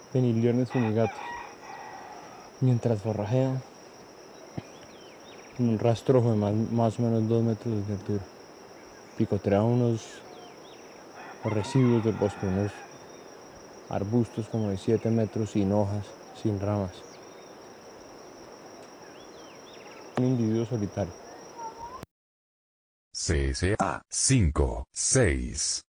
peniliones funigatos, mientras forrajea en un rastrojo de más o menos 2 metros de altura. Picotea unos residuos del bosque, unos arbustos como de 7 metros sin hojas, sin ramas. Un individuo solitario. CSA 5, 6.